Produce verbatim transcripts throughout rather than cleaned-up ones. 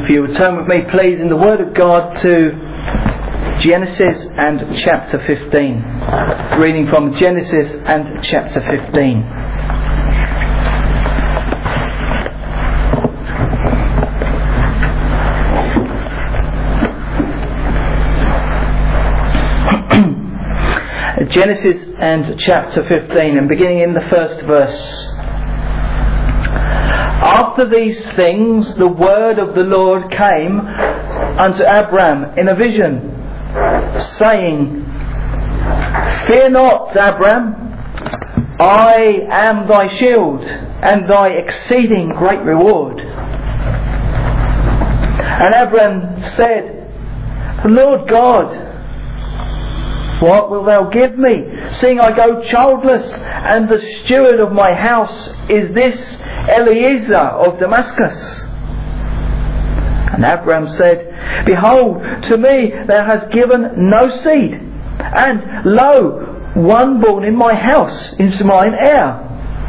If you would turn with me please in the Word of God to Genesis and chapter fifteen. Reading from Genesis and chapter fifteen. Genesis and chapter fifteen, and beginning in the first verse. After these things the word of the Lord came unto Abram in a vision, saying, Fear not, Abram, I am thy shield and thy exceeding great reward. And Abram said, Lord God, what wilt thou give me, seeing I go childless, and the steward of my house is this Eliezer of Damascus? And Abram said, Behold, to me thou hast given no seed, and lo, one born in my house is mine heir.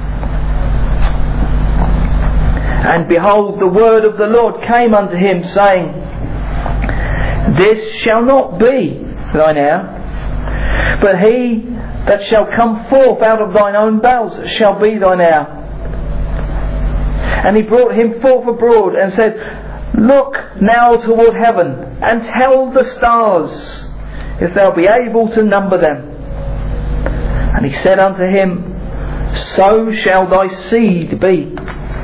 And behold, the word of the Lord came unto him, saying, This shall not be thine heir, but he that shall come forth out of thine own bowels shall be thine heir. And he brought him forth abroad and said, Look now toward heaven, and tell the stars, if thou be able to number them. And he said unto him, So shall thy seed be.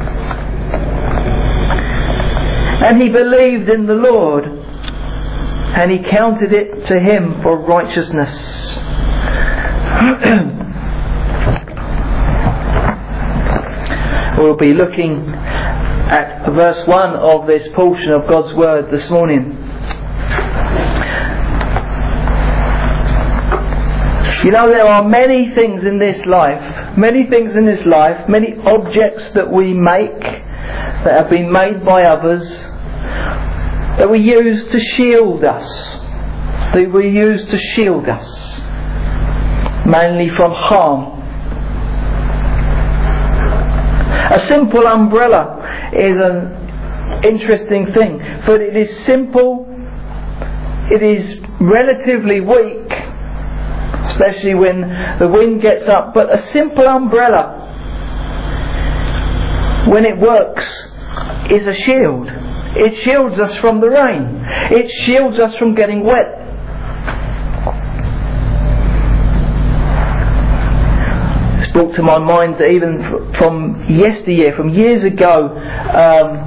And he believed in the Lord, and he counted it to him for righteousness. We'll be looking at verse one of this portion of God's Word this morning. You know, there are many things in this life, many things in this life, many objects that we make, that have been made by others, that we use to shield us, that we use to shield us, mainly from harm. A simple umbrella is an interesting thing, for it is simple, it is relatively weak, especially when the wind gets up, but a simple umbrella, when it works, is a shield. It shields us from the rain. It shields us from getting wet. It's brought to my mind that even from yesteryear, from years ago, um,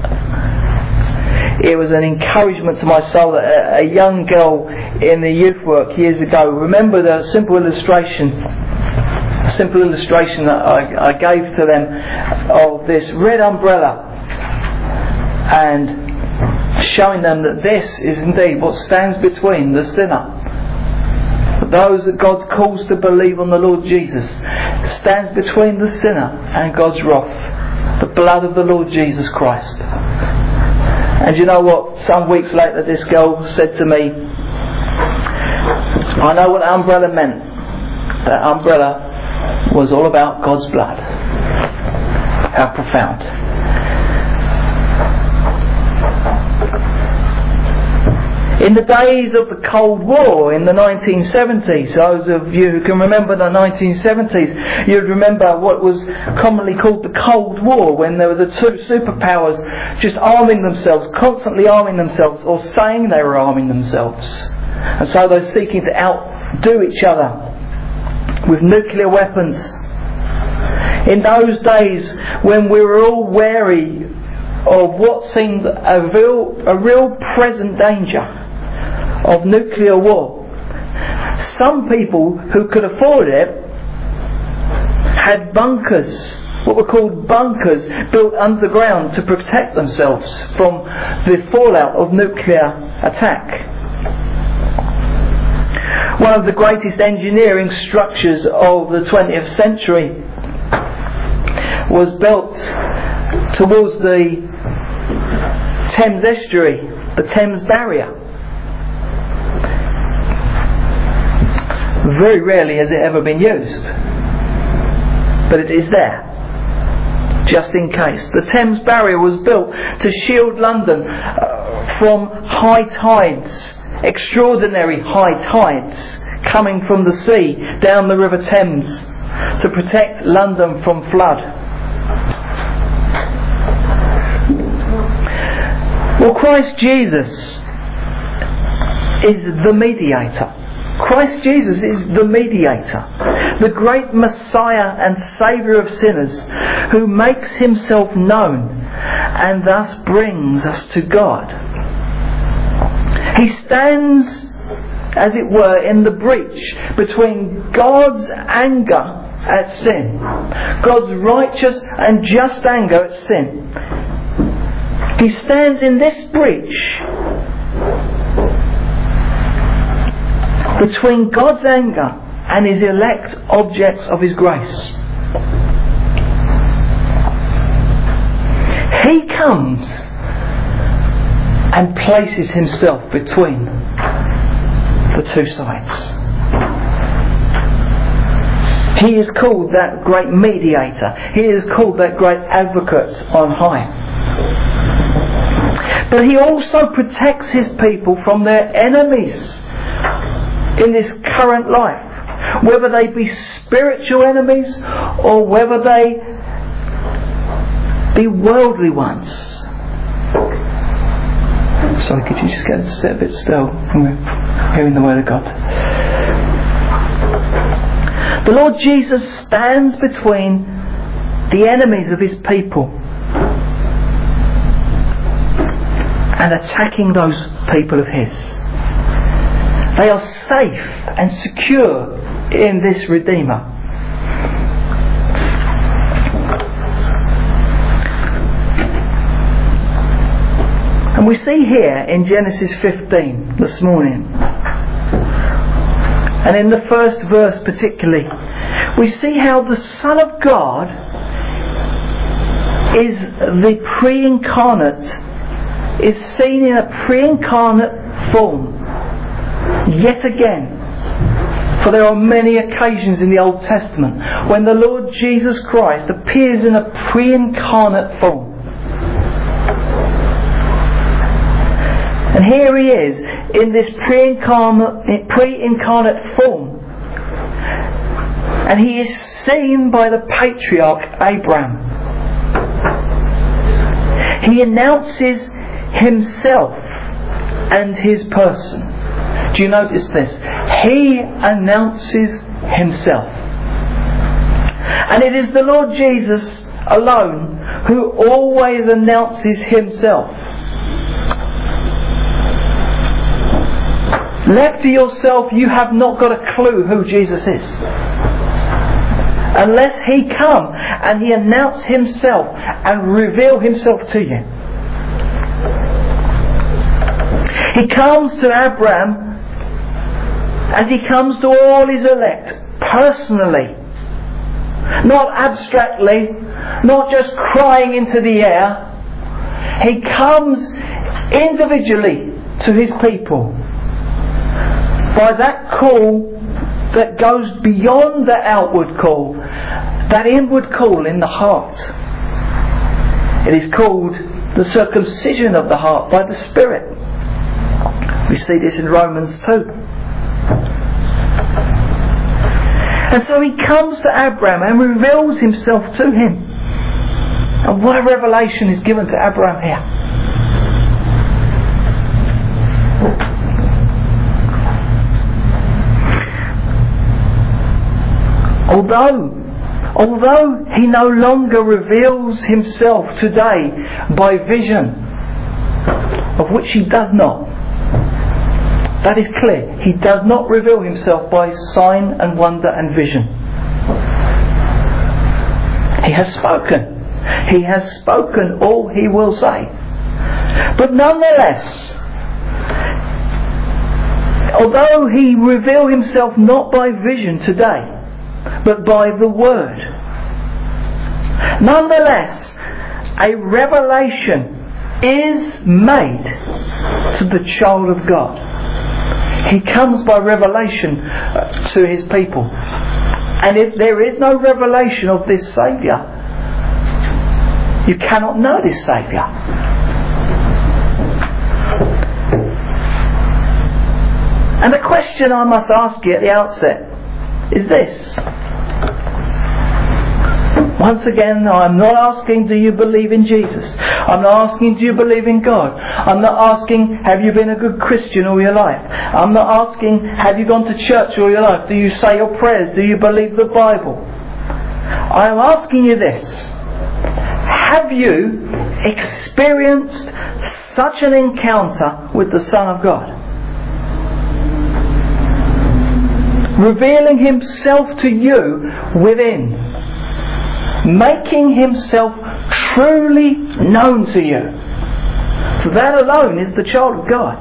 it was an encouragement to my soul that a, a young girl in the youth work years ago, remember the simple illustration, a simple illustration that I, I gave to them of this red umbrella, and showing them that this is indeed what stands between the sinner, those that God calls to believe on the Lord Jesus, stands between the sinner and God's wrath, the blood of the Lord Jesus Christ. And you know what? Some weeks later this girl said to me, I know what that umbrella meant. That umbrella was all about God's blood. How profound. In the days of the Cold War in the nineteen seventies, those of you who can remember the nineteen seventies, you'd remember what was commonly called the Cold War, when there were the two superpowers just arming themselves, constantly arming themselves, or saying they were arming themselves. And so they're seeking to outdo each other with nuclear weapons. In those days when we were all wary of what seemed a real, a real present danger of nuclear war, some people who could afford it had bunkers, what were called bunkers, built underground to protect themselves from the fallout of nuclear attack. One of the greatest engineering structures of the twentieth century was built towards the Thames estuary, the Thames barrier. Very rarely has it ever been used, but it is there. just in case. The Thames Barrier was built to shield London uh, from high tides, extraordinary high tides coming from the sea down the River Thames to protect London from flood. Well, Christ Jesus is the mediator. Christ Jesus is the mediator, the great Messiah and Saviour of sinners, who makes himself known and thus brings us to God. He stands, as it were, in the breach between God's anger at sin, God's righteous and just anger at sin. He stands in this breach between God's anger and his elect objects of his grace. He comes and places himself between the two sides. He is called that great mediator. He is called that great advocate on high. But he also protects his people from their enemies in this current life, whether they be spiritual enemies or whether they be worldly ones. Sorry, could you just get to sit a bit still when we're hearing the word of God? The Lord Jesus stands between the enemies of his people and attacking those people of his. They are safe and secure in this Redeemer. And we see here in Genesis fifteen this morning, and in the first verse particularly, we see how the Son of God is the pre-incarnate, is seen in a pre-incarnate form. Yet again, for there are many occasions in the Old Testament when the Lord Jesus Christ appears in a pre-incarnate form. And here he is in this pre-incarnate, pre-incarnate form. And he is seen by the patriarch Abraham. He announces himself and his person. Do you notice this? He announces himself. And it is the Lord Jesus alone who always announces himself. Left to yourself, you have not got a clue who Jesus is, unless he come and he announce himself and reveal himself to you. He comes to Abraham as he comes to all his elect, personally, not abstractly, not just crying into the air. He comes individually to his people by that call that goes beyond the outward call, that inward call in the heart. It is called the circumcision of the heart by the Spirit. We see this in Romans two. And so he comes to Abraham and reveals himself to him. And what a revelation is given to Abraham here. Although, although he no longer reveals himself today by vision, of which he does not. That is clear. He does not reveal himself by sign and wonder and vision. He has spoken. He has spoken all he will say. But nonetheless, although he reveal himself not by vision today, but by the Word, nonetheless, a revelation is made to the child of God. He comes by revelation to his people. And if there is no revelation of this Saviour, You cannot know this Saviour. And the question I must ask you at the outset is this. Once again, I'm not asking, do you believe in Jesus? I'm not asking, do you believe in God? I'm not asking, have you been a good Christian all your life? I'm not asking, have you gone to church all your life? Do you say your prayers? Do you believe the Bible? I'm asking you this. Have you experienced such an encounter with the Son of God? Revealing Himself to you within. Making Himself truly known to you. For that alone is the child of God.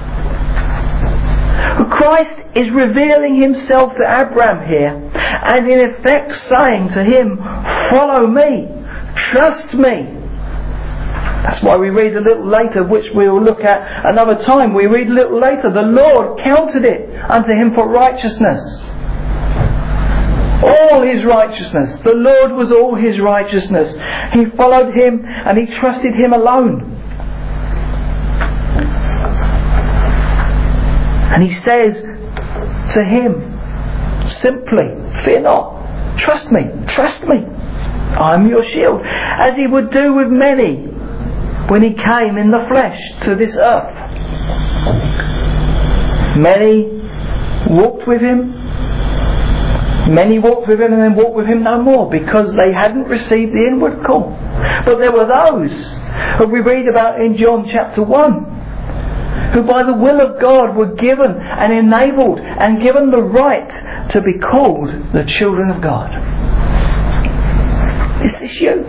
Christ is revealing Himself to Abraham here, and in effect saying to him, follow me, trust me. That's why we read a little later, which we will look at another time. We read a little later, the Lord counted it unto him for righteousness. All His righteousness. The Lord was all His righteousness. He followed Him and he trusted Him alone. And He says to him simply, fear not, trust me, trust me, I am your shield. As He would do with many when He came in the flesh to this earth. Many walked with Him. Many walked with Him and then walked with Him no more because they hadn't received the inward call. But there were those who we read about in John chapter one, who by the will of God were given and enabled and given the right to be called the children of God. Is this you?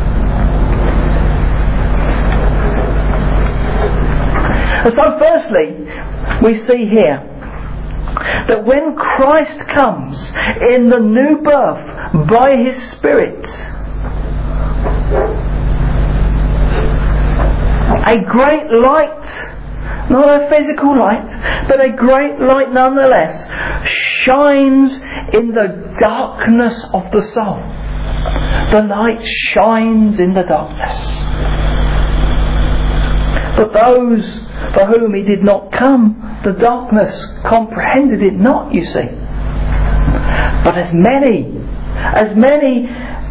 And so firstly, we see here that when Christ comes in the new birth by His Spirit, a great light, not a physical light, but a great light nonetheless, shines in the darkness of the soul. The light shines in the darkness. But those for whom He did not come, the darkness comprehended it not, you see. But as many, as many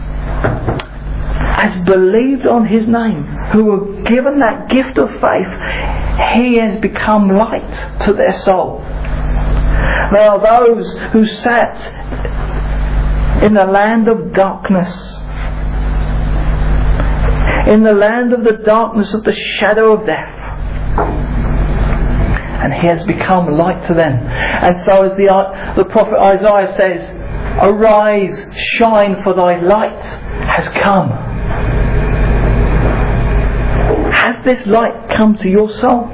as believed on His name, who were given that gift of faith, He has become light to their soul. There are those who sat in the land of darkness, in the land of the darkness of the shadow of death. And He has become light to them. And so as the, the prophet Isaiah says, arise, shine, for thy light has come. Has this light come to your soul?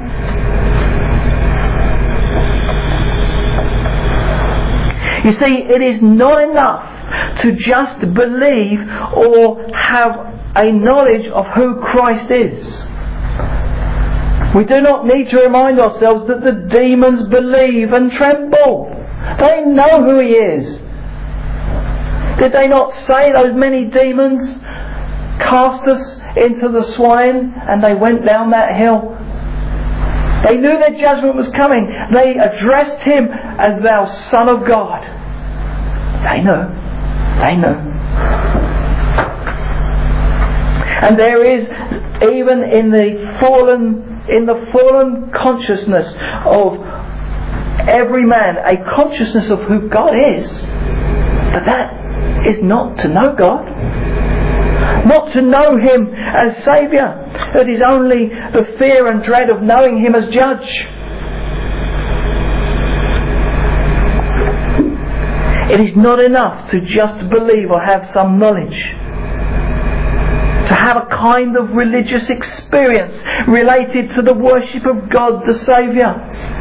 You see, it is not enough to just believe or have a knowledge of who Christ is. We do not need to remind ourselves that the demons believe and tremble. They know who He is. Did they not say, those many demons cast us into the swine and they went down that hill? They knew their judgment was coming. They addressed Him as thou Son of God. They know. They know. And there is, even in the fallen in the fallen consciousness of every man, a consciousness of who God is, but that is not to know God, not to know Him as Saviour. It is only the fear and dread of knowing Him as Judge. It is not enough to just believe or have some knowledge, to have a kind of religious experience related to the worship of God the Saviour.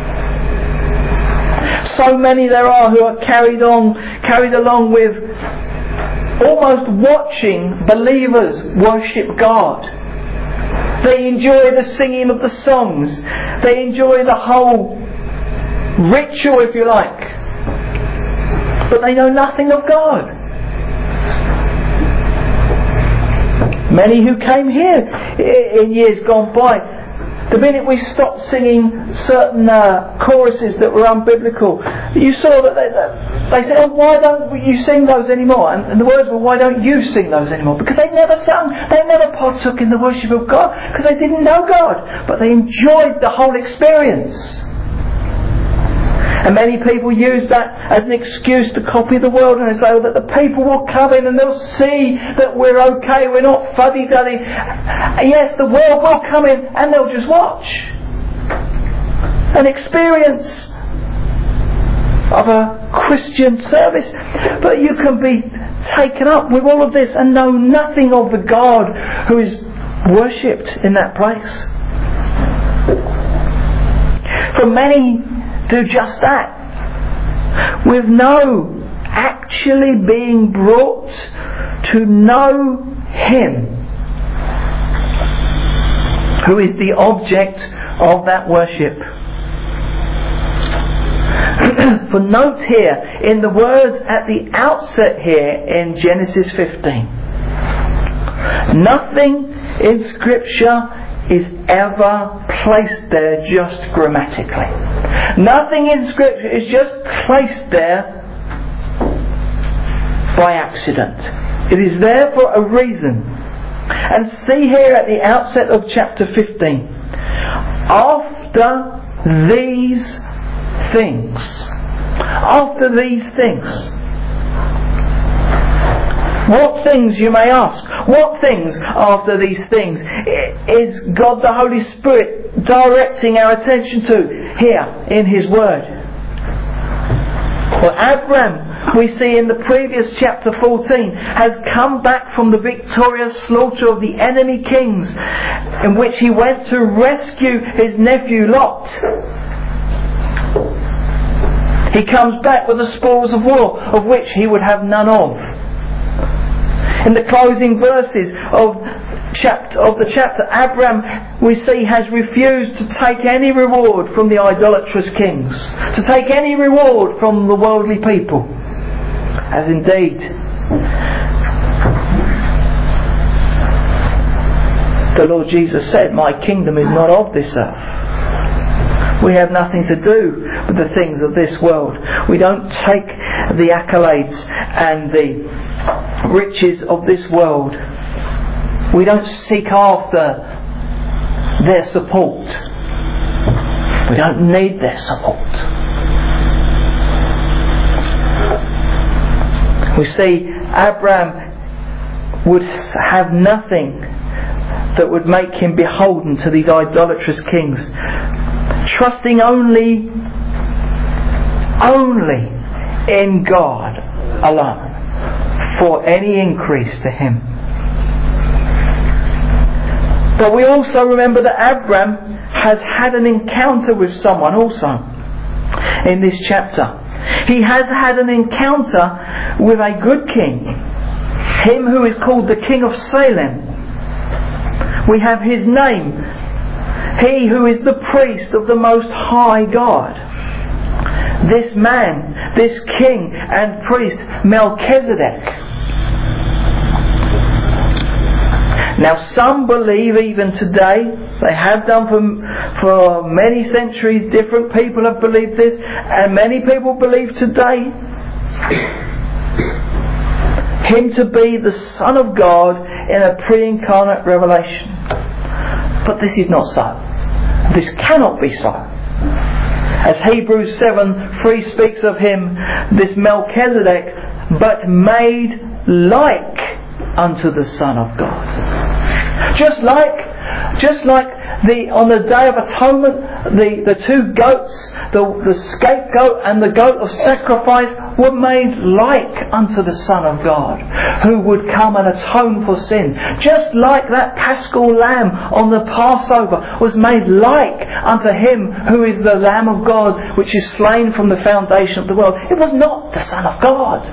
So many there are who are carried on, carried along with almost watching believers worship God. They enjoy the singing of the songs. They enjoy the whole ritual, if you like. But they know nothing of God. Many who came here in years gone by, the minute we stopped singing certain uh, choruses that were unbiblical, you saw that they, that they said, "Oh, why don't you sing those anymore?" And, and the words were, "Why don't you sing those anymore?" Because they never sung, they never partook in the worship of God, because they didn't know God, but they enjoyed the whole experience. And many people use that as an excuse to copy the world, and they say, "Oh, that the people will come in and they'll see that we're okay, we're not fuddy-duddy." Yes, the world will come in and they'll just watch an experience of a Christian service. But you can be taken up with all of this and know nothing of the God who is worshipped in that place. For many do just that, with no actually being brought to know Him who is the object of that worship. For note here, in the words at the outset here in Genesis fifteen, nothing in Scripture is ever placed there just grammatically. Nothing in Scripture is just placed there by accident. It is there for a reason. And see here at the outset of chapter fifteen, after these things, after these things. What things, you may ask? What things after these things is God the Holy Spirit directing our attention to here in His Word? Well, Abram, we see in the previous chapter fourteen, has come back from the victorious slaughter of the enemy kings, in which he went to rescue his nephew Lot. He comes back with the spoils of war, of which he would have none of. In the closing verses of chapter of the chapter, Abram, we see, has refused to take any reward from the idolatrous kings, to take any reward from the worldly people, as indeed the Lord Jesus said, "My kingdom is not of this earth." We have nothing to do with the things of this world. We don't take the accolades and the riches of this world. We don't seek after their support. We don't need their support. We see Abraham would have nothing that would make him beholden to these idolatrous kings, trusting only, only in God alone for any increase to him. But we also remember that Abram has had an encounter with someone also in this chapter. He has had an encounter with a good king, him who is called the King of Salem. We have his name, he who is the priest of the Most High God. This man, this king and priest, Melchizedek. Now some believe even today, they have done for, for many centuries, different people have believed this, and many people believe today him to be the Son of God in a pre-incarnate revelation. But this is not so. This cannot be so. As Hebrews seven three speaks of him, this Melchizedek, but made like unto the Son of God. Just like, just like the on the Day of Atonement, the, the two goats, the, the scapegoat and the goat of sacrifice were made like unto the Son of God, who would come and atone for sin. Just like that Paschal Lamb on the Passover was made like unto Him who is the Lamb of God, which is slain from the foundation of the world. It was not the Son of God.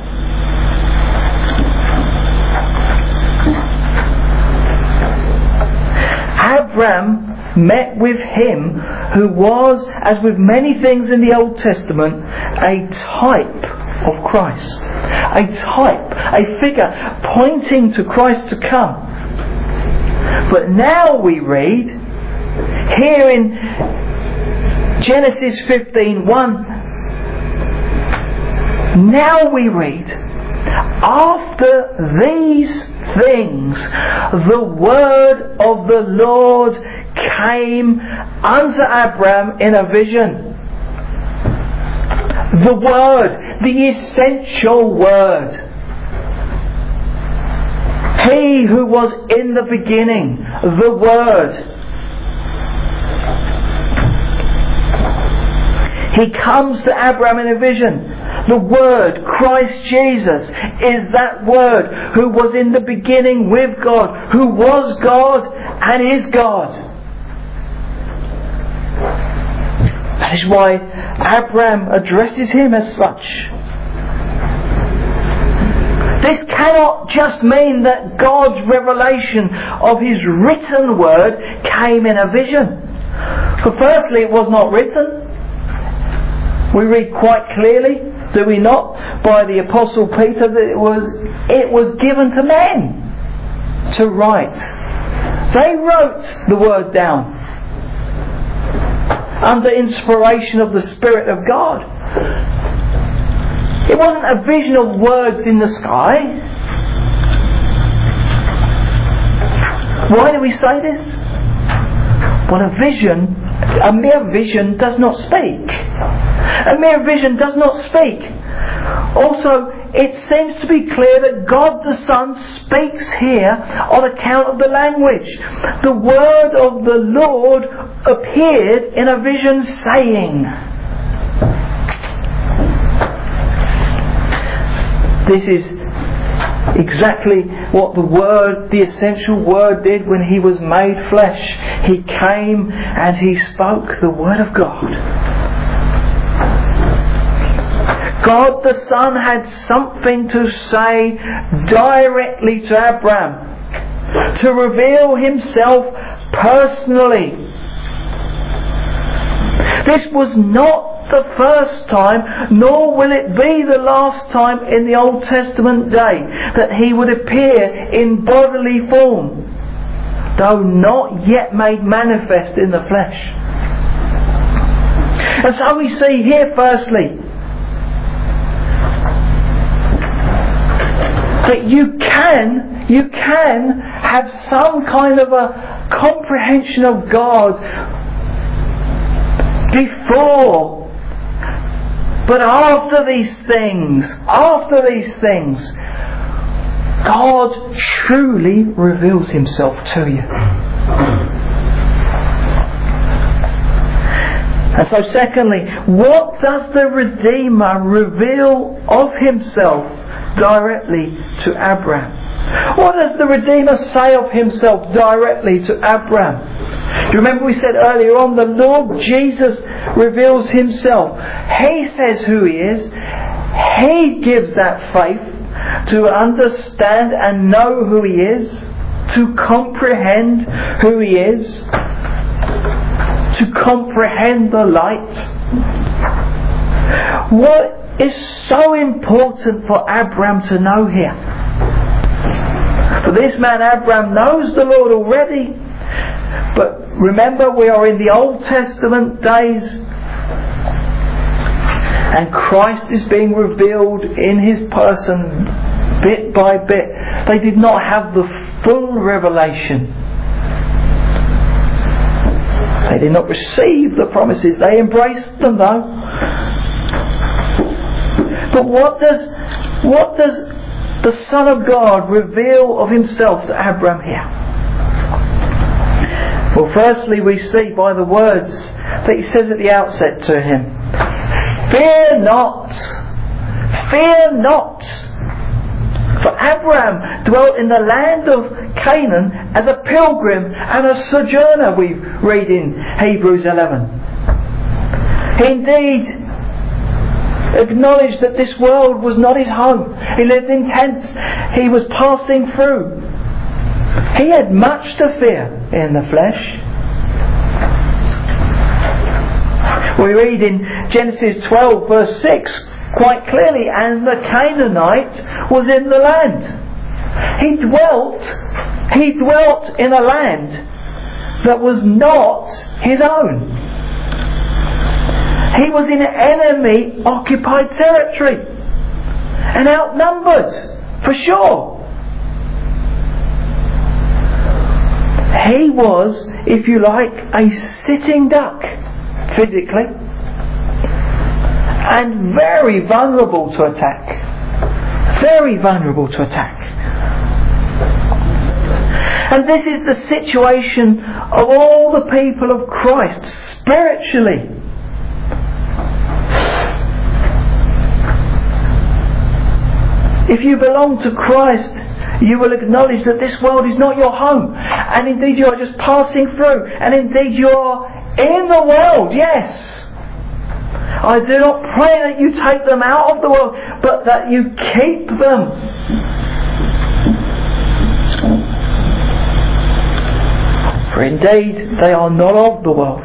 Abram met with him who was, as with many things in the Old Testament, a type of Christ. A type, a figure pointing to Christ to come. But now we read, here in Genesis fifteen one, now we read, after these things the word of the Lord came unto Abram in a vision. The Word, the essential Word. He who was in the beginning, the Word. He comes to Abram in a vision. The Word, Christ Jesus, is that Word who was in the beginning with God, who was God and is God. That is why Abram addresses him as such. This cannot just mean that God's revelation of His written Word came in a vision. For firstly, it was not written. We read quite clearly, do we not, by the Apostle Peter, that it was it was given to men to write. They wrote the Word down under inspiration of the Spirit of God. It wasn't a vision of words in the sky. Why do we say this? Well, a vision, a mere vision does not speak. A mere vision does not speak. Also, it seems to be clear that God the Son speaks here on account of the language. The word of the Lord appeared in a vision saying. This is exactly what the Word, the essential Word, did when He was made flesh. He came and He spoke the Word of God. God the Son had something to say directly to Abram, to reveal Himself personally. This was not the first time, nor will it be the last time in the Old Testament day that He would appear in bodily form, though not yet made manifest in the flesh. And so we see here firstly that you can, you can have some kind of a comprehension of God before, but after these things, after these things, God truly reveals Himself to you. And so secondly, what does the Redeemer reveal of Himself directly to Abram? What does the Redeemer say of Himself directly to Abram? Do you remember we said earlier on, the Lord Jesus reveals Himself. He says who He is. He gives that faith to understand and know who He is, to comprehend who He is, to comprehend the light. What is so important for Abram to know here? For this man Abram knows the Lord already, but remember we are in the Old Testament days and Christ is being revealed in His person bit by bit. They did not have the full revelation. They did not receive the promises. They embraced them though. But what does what does the Son of God reveal of Himself to Abram here? Well, firstly we see by the words that He says at the outset to him, "Fear not, fear not." For Abram dwelt in the land of Canaan as a pilgrim and a sojourner, we read in Hebrews eleven. He indeed acknowledged that this world was not his home. He lived in tents. He was passing through. He had much to fear in the flesh. We read in Genesis twelve verse six quite clearly, and the Canaanite was in the land. He dwelt He dwelt in a land that was not his own. He was in enemy occupied territory and outnumbered, for sure. He was, if you like, a sitting duck, physically, and very vulnerable to attack. Very vulnerable to attack. And this is the situation of all the people of Christ, spiritually. If you belong to Christ, you will acknowledge that this world is not your home. And indeed you are just passing through. And indeed you are in the world, yes. I do not pray that you take them out of the world, but that you keep them. For indeed they are not of the world.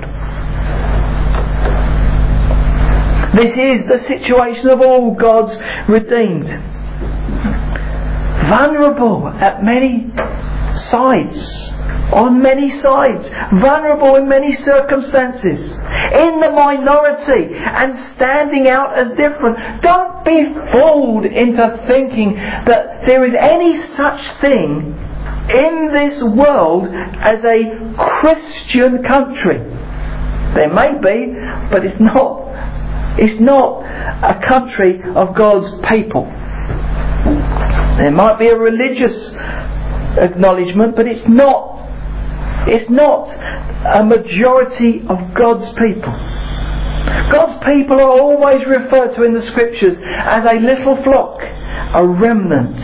This is the situation of all God's redeemed. Vulnerable at many sides, on many sides, vulnerable in many circumstances, in the minority and standing out as different. Don't be fooled into thinking that there is any such thing in this world as a Christian country. There may be, but it's not. It's not a country of God's people. There might be a religious acknowledgement, but it's not. It's not a majority of God's people. God's people are always referred to in the Scriptures as a little flock, a remnant.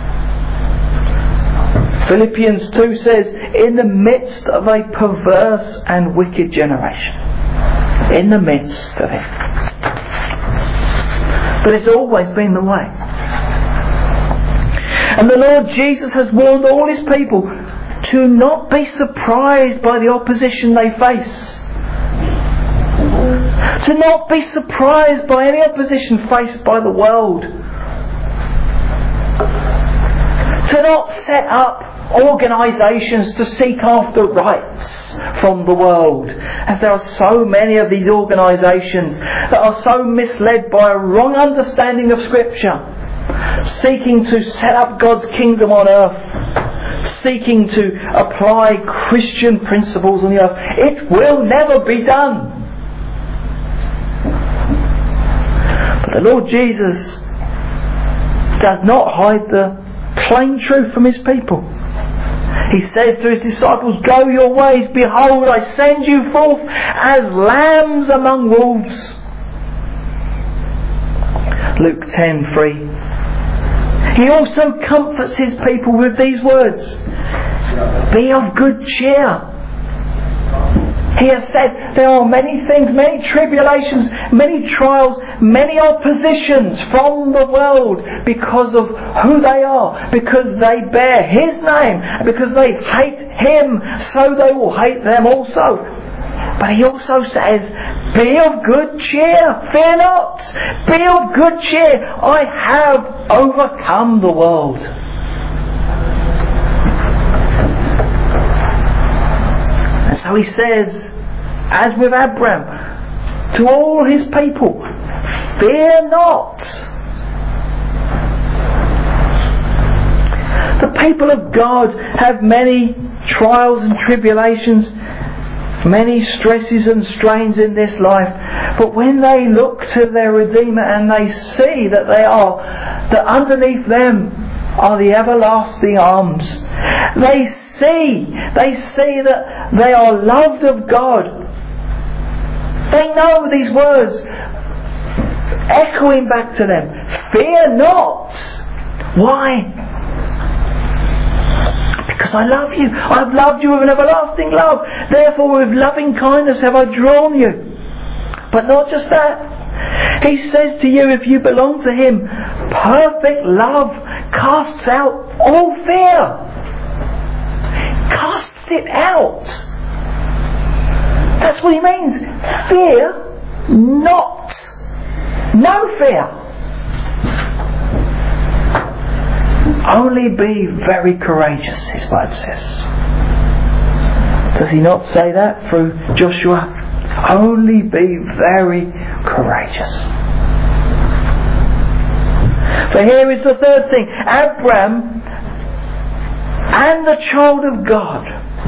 Philippians two says, in the midst of a perverse and wicked generation. In the midst of it. But it's always been the way. And the Lord Jesus has warned all His people to not be surprised by the opposition they face. To not be surprised by any opposition faced by the world. To not set up organisations to seek after rights from the world, as there are so many of these organisations that are so misled by a wrong understanding of Scripture, seeking to set up God's kingdom on earth, seeking to apply Christian principles on the earth. It will never be done. But the Lord Jesus does not hide the plain truth from His people. He says to His disciples, go your ways, behold, I send you forth as lambs among wolves. Luke ten three. He also comforts His people with these words, be of good cheer. He has said there are many things, many tribulations, many trials, many oppositions from the world because of who they are, because they bear His name, because they hate Him, so they will hate them also. But He also says, be of good cheer, fear not, be of good cheer, I have overcome the world. And so He says, as with Abraham, to all His people, fear not. The people of God have many trials and tribulations, many stresses and strains in this life, but when they look to their Redeemer and they see that they are, that underneath them are the everlasting arms, they see, they see that they are loved of God. They know these words echoing back to them, fear not. Why? Because I love you. I have loved you with an everlasting love. Therefore with loving kindness have I drawn you. But not just that. He says to you, if you belong to Him, perfect love casts out all fear. Casts it out. That's what He means. Fear not. No fear. Only be very courageous, his word says. Does he not say that through Joshua? Only be very courageous. For here is the third thing. Abram and the child of God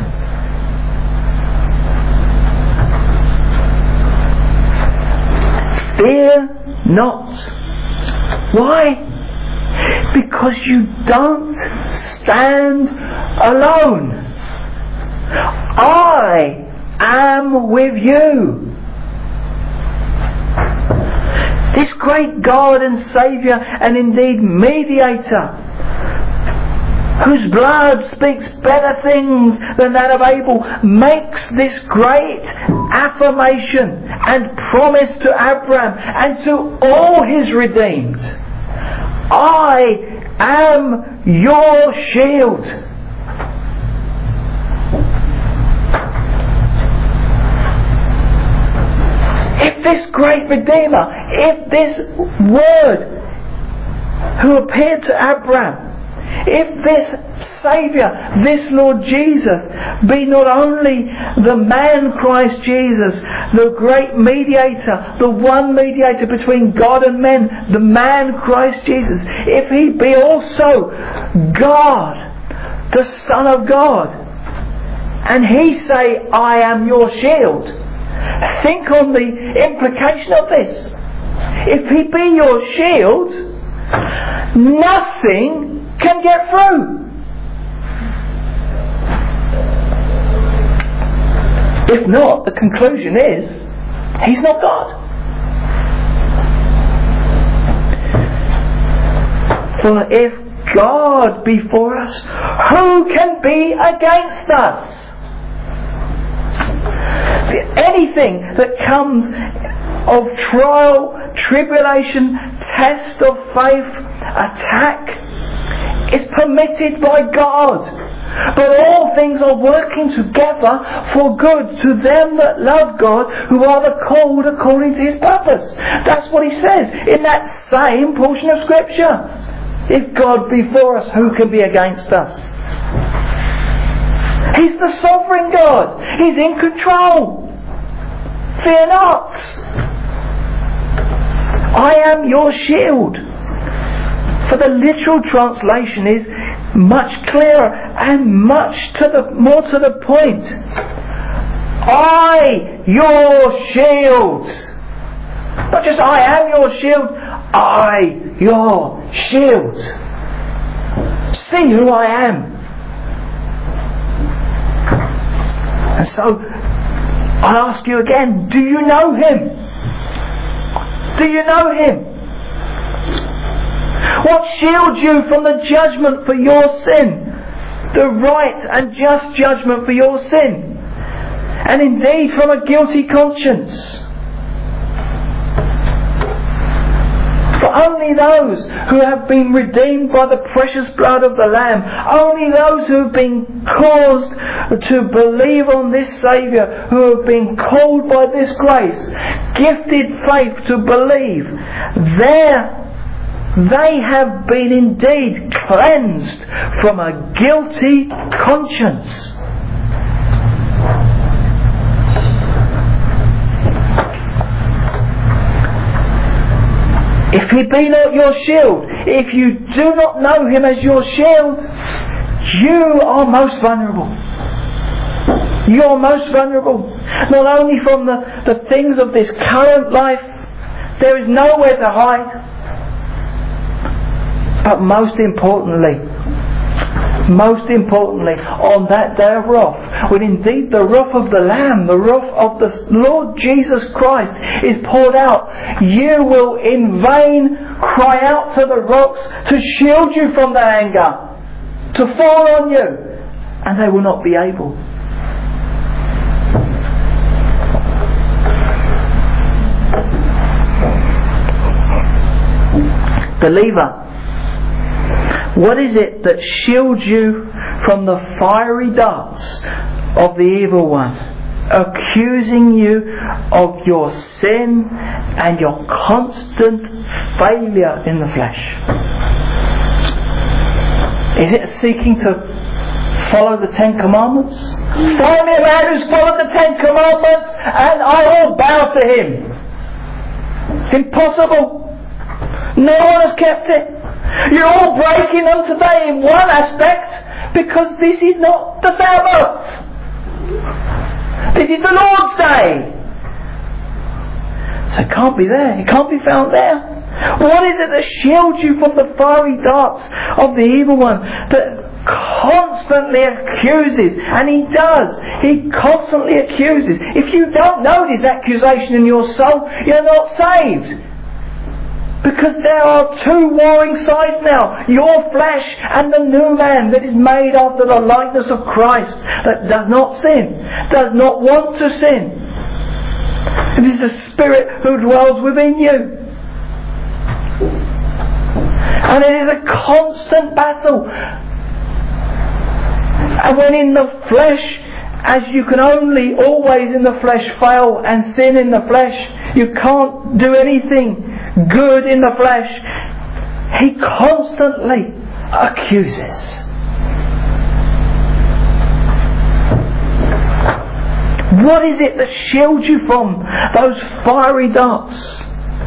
fear not. Why? Because you don't stand alone. I am with you. This great God and Saviour and indeed mediator, whose blood speaks better things than that of Abel, makes this great affirmation and promise to Abraham and to all his redeemed. I am your shield. If this great Redeemer, if this Word who appeared to Abraham, if this Saviour, this Lord Jesus, be not only the man Christ Jesus, the great mediator, the one mediator between God and men, the man Christ Jesus, if he be also God, the Son of God, and he say, I am your shield, think on the implication of this. If he be your shield, nothing can get through. If not, the conclusion is, he's not God. For if God be for us, who can be against us? Anything that comes of trial, tribulation, test of faith, attack, is permitted by God. But all things are working together for good to them that love God, who are the called according to his purpose. That's what he says in that same portion of Scripture. If God be for us, who can be against us? He's the sovereign God. He's in control. Fear not. I am your shield. For the literal translation is much clearer and much to the more to the point. I, your shield. Not just I am your shield. I, your shield. See who I am. And so I ask you again, do you know him? Do you know him? What shields you from the judgment for your sin? The right and just judgment for your sin. And indeed from a guilty conscience. For only those who have been redeemed by the precious blood of the Lamb, only those who have been caused to believe on this Saviour, who have been called by this grace, gifted faith to believe, there they have been indeed cleansed from a guilty conscience. If he be not your shield, if you do not know him as your shield, you are most vulnerable. You are most vulnerable. Not only from the, the things of this current life, there is nowhere to hide. But most importantly, most importantly, on that day of wrath, when indeed the wrath of the Lamb, the wrath of the Lord Jesus Christ is poured out, you will in vain cry out to the rocks to shield you from that anger, to fall on you, and they will not be able. Believer, what is it that shields you from the fiery darts of the evil one, accusing you of your sin and your constant failure in the flesh? Is it seeking to follow the Ten Commandments? Find me a man who's followed the Ten Commandments and I will bow to him. It's impossible. No one has kept it. You're all breaking them today in one aspect because this is not the Sabbath. This is the Lord's Day. So it can't be there. It can't be found there. What is it that shields you from the fiery darts of the evil one that constantly accuses? And he does. He constantly accuses. If you don't know this accusation in your soul, you're not saved. Because there are two warring sides now. Your flesh and the new man that is made after the likeness of Christ, that does not sin, does not want to sin. It is the Spirit who dwells within you. And it is a constant battle. And when in the flesh, as you can only always in the flesh fail and sin in the flesh, you can't do anything good in the flesh, he constantly accuses. What is it that shields you from those fiery darts?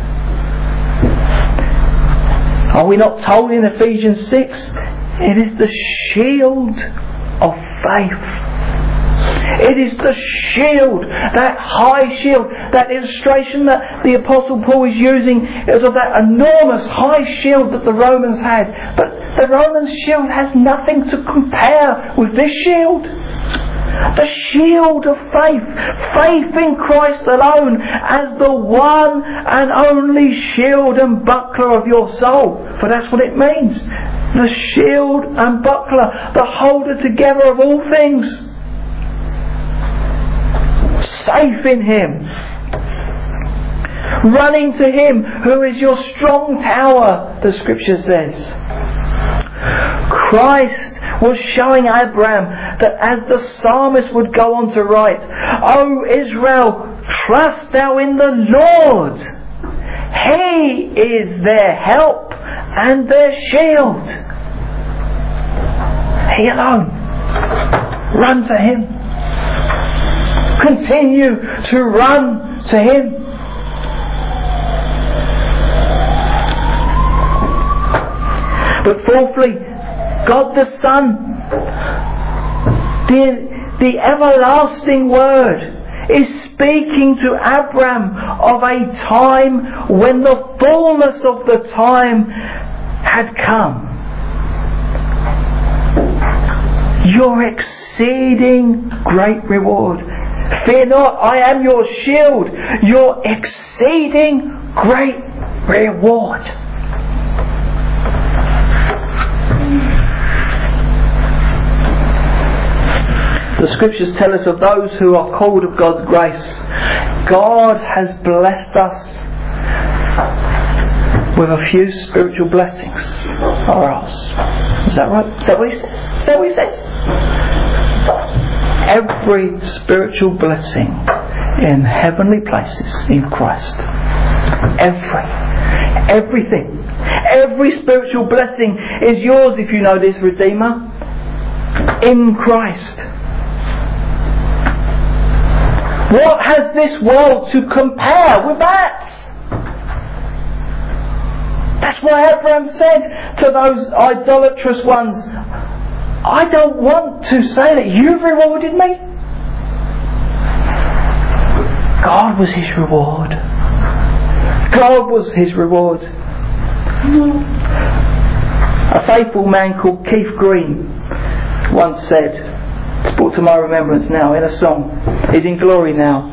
Are we not told in Ephesians six? It is the shield of faith. It is the shield, that high shield, that illustration that the Apostle Paul is using is of that enormous high shield that the Romans had. But the Roman shield has nothing to compare with this shield. The shield of faith. Faith in Christ alone as the one and only shield and buckler of your soul. For that's what it means. The shield and buckler. The holder together of all things. Safe in Him. Running to Him who is your strong tower, the Scripture says. Christ was showing Abraham that as the psalmist would go on to write, O Israel, trust thou in the Lord. He is their help and their shield. He alone. Run to Him. Continue to run to Him. But fourthly, God the Son, the, the everlasting Word, is speaking to Abraham of a time when the fullness of the time had come. Your exceeding great reward. Fear not, I am your shield, your exceeding great reward. The Scriptures tell us of those who are called of God's grace. God has blessed us with a few spiritual blessings are ours. Is that right? Is that what he says? Is that what he says? Every spiritual blessing in heavenly places in Christ. Every. Everything. Every spiritual blessing is yours if you know this, Redeemer. In Christ. What has this world to compare with that? That's why Abraham said to those idolatrous ones, I don't want to say that you've rewarded me. God was his reward. God was his reward. A faithful man called Keith Green once said, it's brought to my remembrance now in a song, he's in glory now,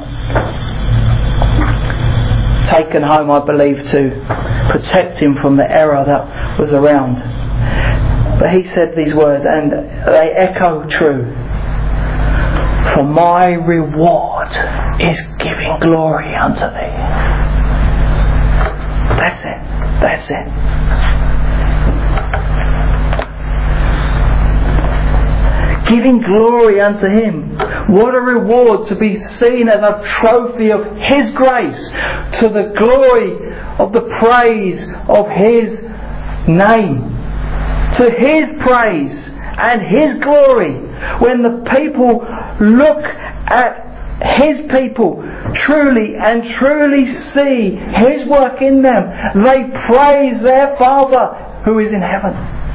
taken home I believe to protect him from the error that was around. But he said these words, and they echo true. For my reward is giving glory unto thee. That's it. That's it. Giving glory unto Him. What a reward to be seen as a trophy of His grace to the glory of the praise of His name. To to His praise and His glory. When the people look at His people truly and truly see His work in them, they praise their Father who is in heaven.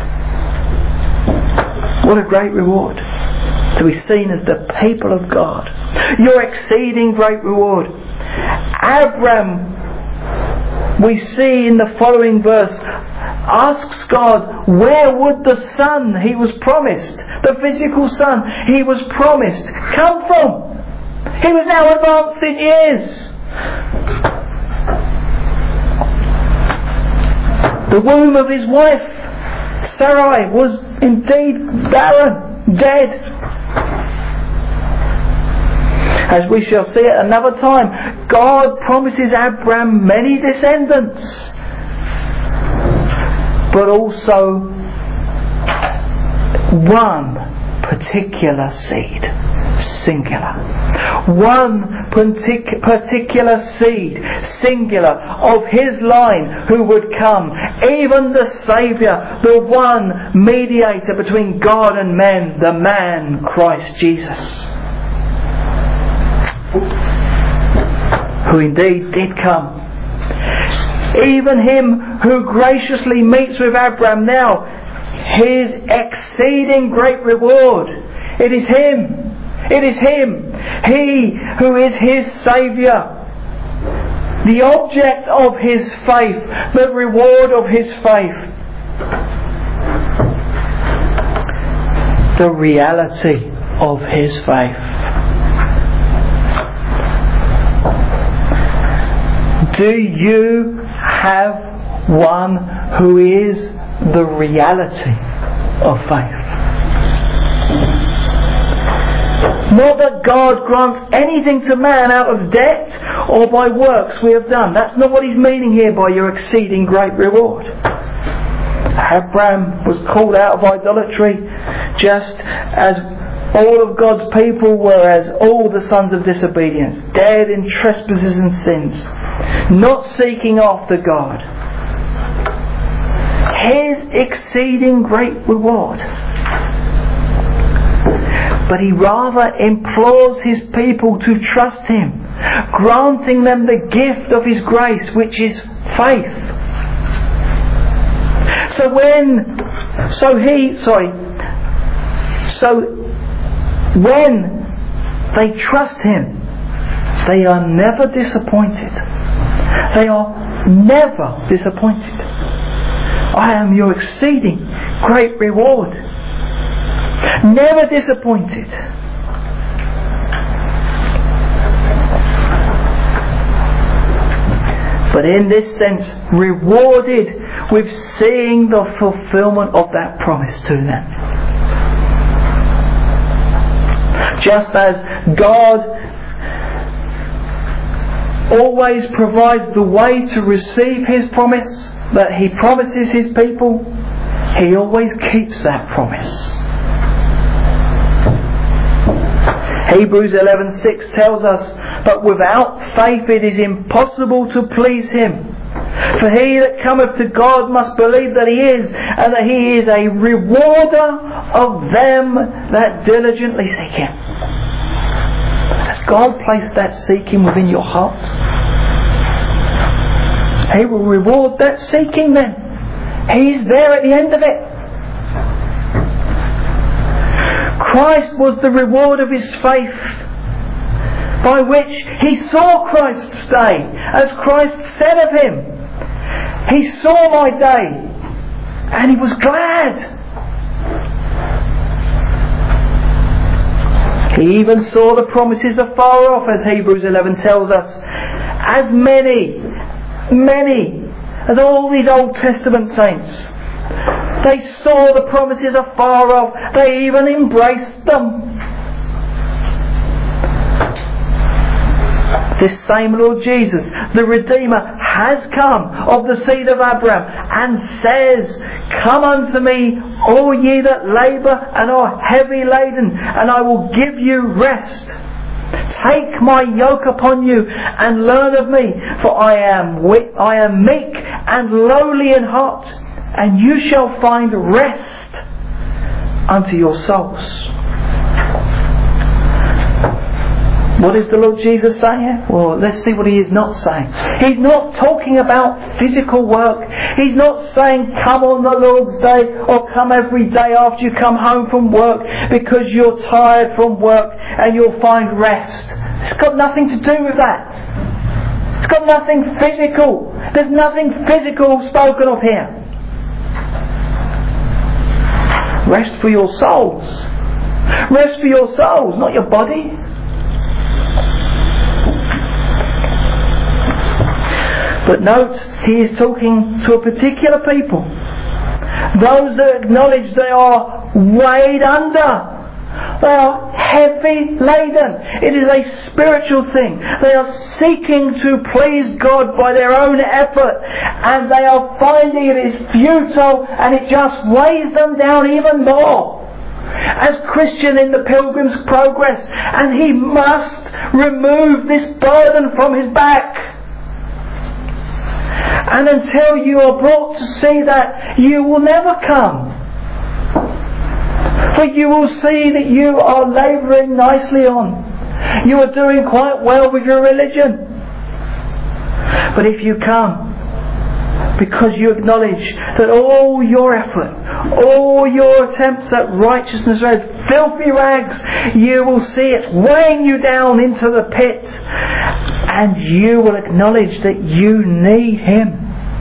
What a great reward to be seen as the people of God. Your exceeding great reward. Abram, we see in the following verse, asks God, where would the son he was promised, the physical son he was promised, come from? He was now advanced in years. The womb of his wife Sarai was indeed barren, dead. As we shall see at another time, God promises Abraham many descendants, but also one particular seed, singular. One partic- particular seed, singular, of his line who would come, even the Saviour, the one mediator between God and men, the man Christ Jesus, who indeed did come. Even him who graciously meets with Abraham now, his exceeding great reward. It is him. It is him. He who is his Saviour. The object of his faith. The reward of his faith. The reality of his faith. Do you have one who is the reality of faith? Not that God grants anything to man out of debt or by works we have done. That's not what he's meaning here by your exceeding great reward. Abraham was called out of idolatry just as all of God's people were, as all the sons of disobedience, dead in trespasses and sins, not seeking after God. His exceeding great reward. But he rather implores his people to trust him, granting them the gift of his grace, which is faith. So when, so he, sorry, so when they trust him, they are never disappointed. They are never disappointed. I am your exceeding great reward. Never disappointed. But in this sense, rewarded with seeing the fulfillment of that promise to them. Just as God always provides the way to receive His promise that He promises His people, He always keeps that promise. Hebrews eleven six tells us, but without faith it is impossible to please Him. For he that cometh to God must believe that He is, and that He is a rewarder of them that diligently seek Him. Has God placed that seeking within your heart? He will reward that seeking then. He's there at the end of it. Christ was the reward of his faith, by which he saw Christ's day, as Christ said of him, he saw my day, and he was glad. He even saw the promises afar off, as Hebrews eleven tells us, as many, many, as all these Old Testament saints. They saw the promises afar off. They even embraced them. This same Lord Jesus, the Redeemer, has come of the seed of Abraham and says, come unto me, all ye that labour and are heavy laden, and I will give you rest. Take my yoke upon you and learn of me, for I am wi- I am meek and lowly in heart, and you shall find rest unto your souls. What is the Lord Jesus saying? Well, let's see what He is not saying. He's not talking about physical work. He's not saying come on the Lord's Day or come every day after you come home from work because you're tired from work and you'll find rest. It's got nothing to do with that. It's got nothing physical. There's nothing physical spoken of here. Rest for your souls. Rest for your souls, not your body. But note, he is talking to a particular people. Those that acknowledge they are weighed under. They are heavy laden. It is a spiritual thing. They are seeking to please God by their own effort. And they are finding it is futile and it just weighs them down even more. As Christian in the Pilgrim's Progress. And he must remove this burden from his back. And until you are brought to see that, you will never come. For you will see that you are labouring nicely on. You are doing quite well with your religion. But if you come, because you acknowledge that all your effort, all your attempts at righteousness are as filthy rags, you will see it weighing you down into the pit. And you will acknowledge that you need Him.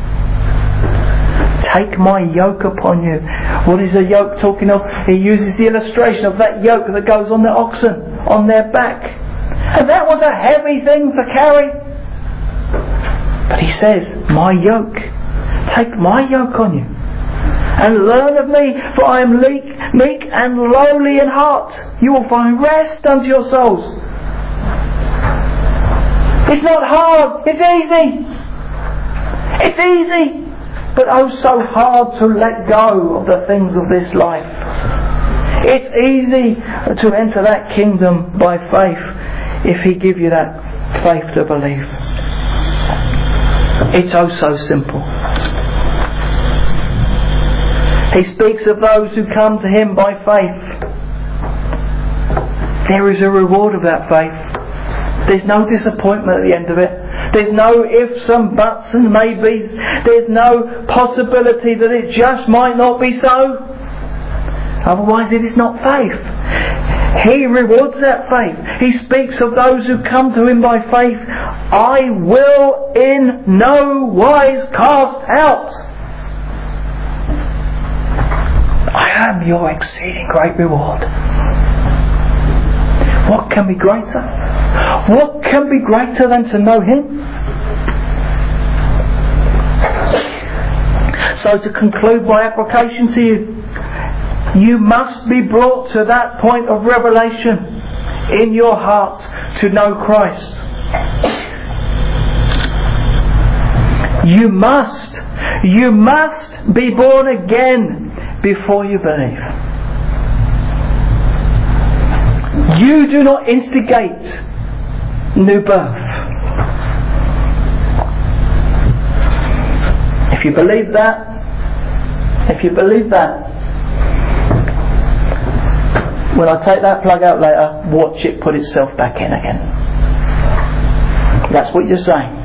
Take my yoke upon you. What is the yoke talking of? He uses the illustration of that yoke that goes on the oxen, on their back. And that was a heavy thing to carry. But he says, my yoke. Take my yoke on you. And learn of me, for I am meek, meek and lowly in heart. You will find rest unto your souls. It's not hard, it's easy. It's easy. But oh so hard to let go of the things of this life. It's easy to enter that kingdom by faith if He give you that faith to believe. It's oh so simple. He speaks of those who come to Him by faith. There is a reward of that faith. There's no disappointment at the end of it. There's no ifs and buts and maybes. There's no possibility that it just might not be so. Otherwise it is not faith. He rewards that faith. He speaks of those who come to Him by faith. I will in no wise cast out. I am your exceeding great reward. What can be greater? What can be greater than to know Him? So to conclude my application to you, you must be brought to that point of revelation in your heart to know Christ. You must, you must be born again before you believe. You do not instigate new birth. If you believe that, if you believe that, when I take that plug out later, watch it put itself back in again. That's what you're saying.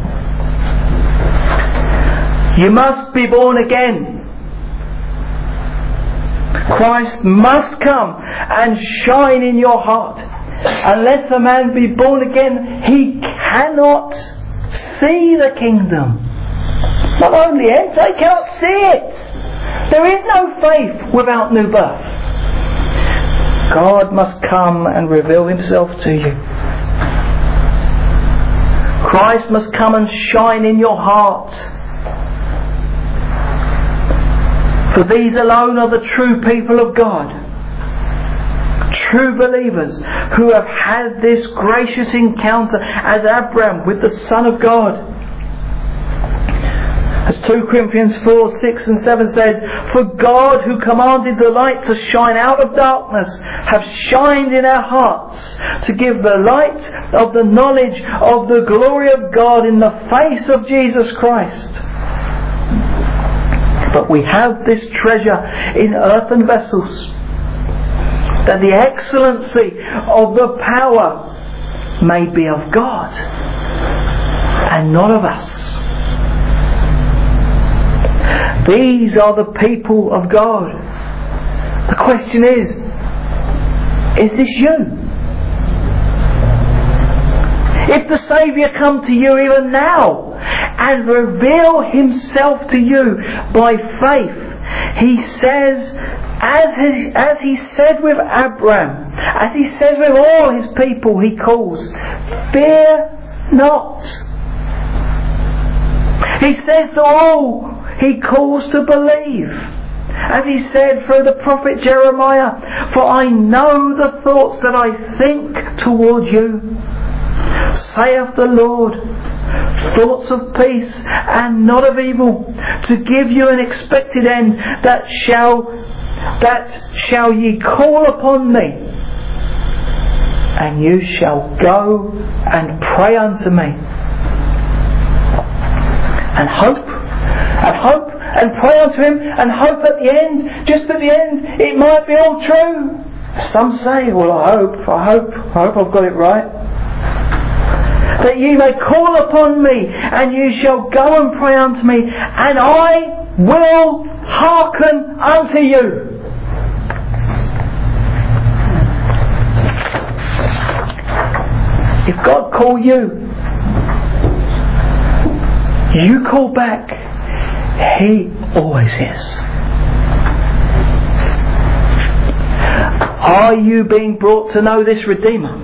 You must be born again. Christ must come and shine in your heart. Unless a man be born again, he cannot see the kingdom. Not only enter, he cannot see it. There is no faith without new birth. God must come and reveal Himself to you. Christ must come and shine in your heart. For these alone are the true people of God. True believers who have had this gracious encounter as Abraham with the Son of God. As Second Corinthians four, six and seven says, for God who commanded the light to shine out of darkness have shined in our hearts to give the light of the knowledge of the glory of God in the face of Jesus Christ. But we have this treasure in earthen vessels, that the excellency of the power may be of God and not of us. These are the people of God. The question is, is this you? If the Saviour come to you even now and reveal Himself to you by faith, He says, as he, as He said with Abraham, as He says with all His people He calls, fear not. He says to all He calls to believe, as He said through the prophet Jeremiah, for I know the thoughts that I think toward you, saith the Lord, thoughts of peace and not of evil, to give you an expected end. That shall that shall ye call upon me, and you shall go and pray unto me, and hope and hope and pray unto Him, and hope at the end, just at the end, it might be all true. Some say, well, I hope, I hope, I hope I've got it right. That ye may call upon me, and you shall go and pray unto me, and I will hearken unto you. If God call you, you call back. He always is. Are you being brought to know this Redeemer?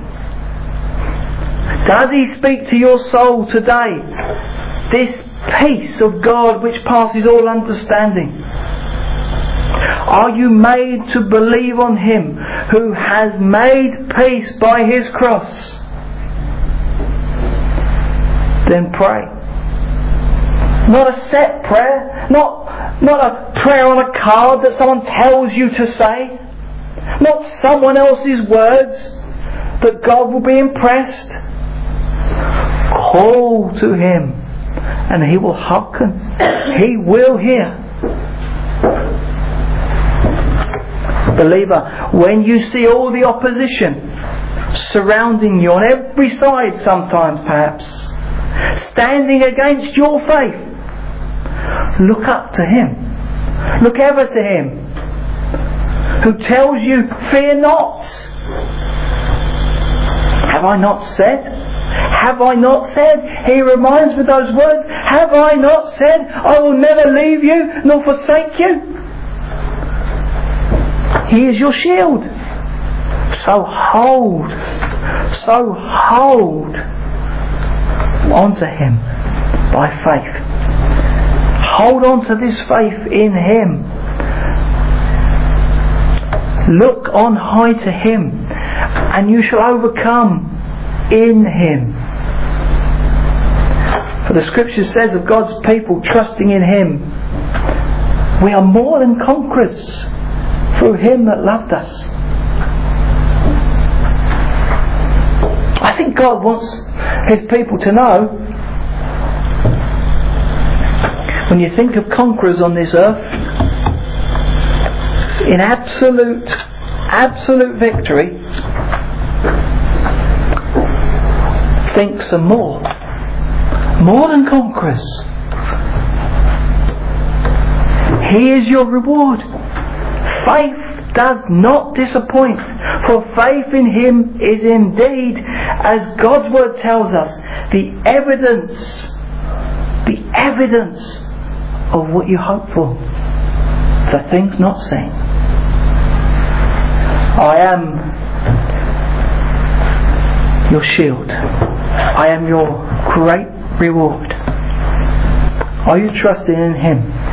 Does He speak to your soul today? This peace of God which passes all understanding. Are you made to believe on Him who has made peace by His cross? Then pray. Not a set prayer, not, not a prayer on a card that someone tells you to say, not someone else's words, but God will be impressed. Call to Him and He will hearken. He will hear. Believer, when you see all the opposition surrounding you on every side, sometimes perhaps, standing against your faith, look up to Him. Look ever to Him who tells you, fear not. Have I not said? Have I not said? He reminds me of those words. Have I not said, I will never leave you nor forsake you? He is your shield. So hold, so hold onto Him by faith. Hold on to this faith in Him. Look on high to Him, and you shall overcome in Him. For the Scripture says of God's people trusting in Him, we are more than conquerors through Him that loved us. I think God wants His people to know, when you think of conquerors on this earth, in absolute, absolute victory, think some more. More than conquerors. He is your reward. Faith does not disappoint, for faith in Him is indeed, as God's Word tells us, the evidence, the evidence of what you hope for, the things not seen. I am your shield. I am your great reward. Are you trusting in Him?